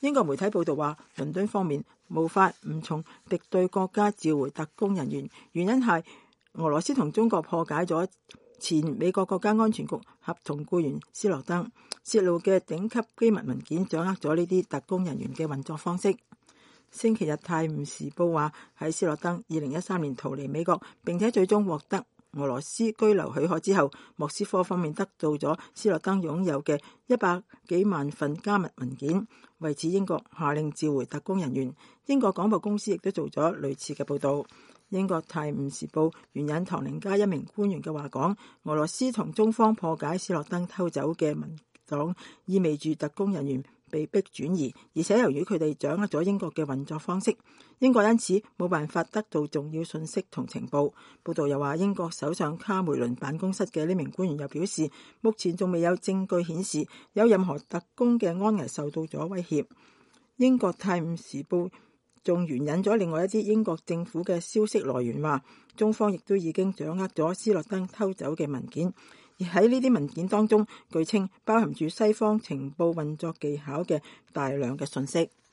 英國媒體報道話，倫敦方面無法唔從敵對國家召回特工人員，原因係俄羅斯同中國破解咗前美國國家安全局合同僱員斯諾登泄露嘅頂級機密文件，掌握咗呢啲特工人員嘅運作方式。星期日《泰晤士報》話，喺斯諾登2013年逃離美國，並且最終獲得俄羅斯居留許可之後，莫斯科方面得到咗斯諾登擁有嘅100幾萬份加密文件。為此，英國下令召回特工人員。英國廣播公司亦都做咗類似嘅報導。英國《泰晤士報》援引唐寧街一名官員嘅話講，俄羅斯同中方破解斯諾登偷走嘅文檔，意味住特工人員被逼轉移，而且由於佢哋掌握咗英國嘅運作方式，英國因此冇辦法得到重要信息同情報。報道又話，英國首相卡梅倫辦公室嘅呢名官員又表示，目前仲未有證據顯示有任何特工嘅安危受到咗威脅。英國《泰晤士報》仲援引咗另外一啲英國政府嘅消息來源話，中方亦都已經掌握咗斯諾登偷走嘅文件，而喺呢啲文件當中，據稱包含住西方情報運作技巧嘅大量嘅信息。